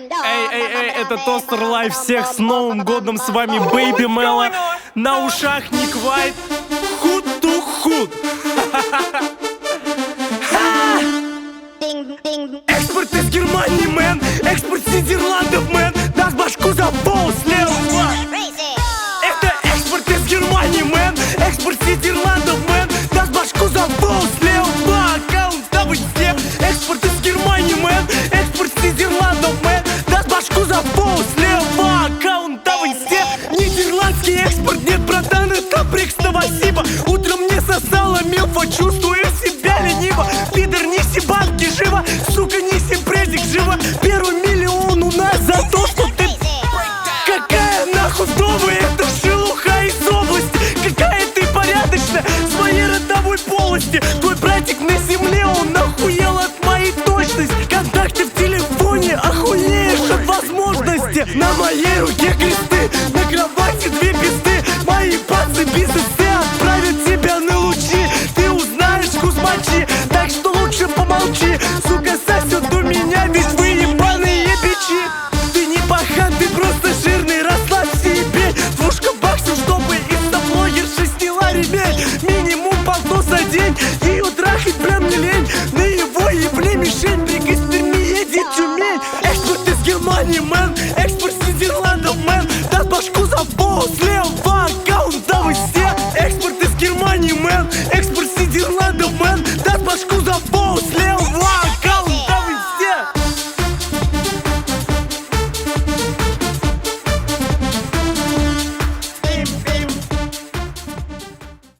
Эй, это Тостер Лайв, всех с Новым годом, с вами Бэйби Мело. На ушах Ник Вайт, худ ту худ. Экспорт из Германии, мэн, экспорт с Нидерландов, мэн. Даст башку за пол слева. Это экспорт из Германии, мэн, экспорт с Нидерландов, мэн. Даст башку за пол слева. Аккаунт WC. Экспорт из Германии, мэн, экспорт с Нидерландов, мэн. Даст башку за пол слева. Аккаунт WC. Нидерландский экспорт, нет, братан, это прикс, спасибо. Утром не сосала милфа, чувствую себя лениво. Пидор, неси банки, живо, сука, неси презик, живо. Первый миллион у нас за то, что ты... Какая нахуй вдовы, это шелуха из области. Какая ты порядочная, своей родовой полости. Твой братик на земле, он охуел от моей точности. Контакты в телефоне, охуеешь от возможности. На моей руке кресты, на кровати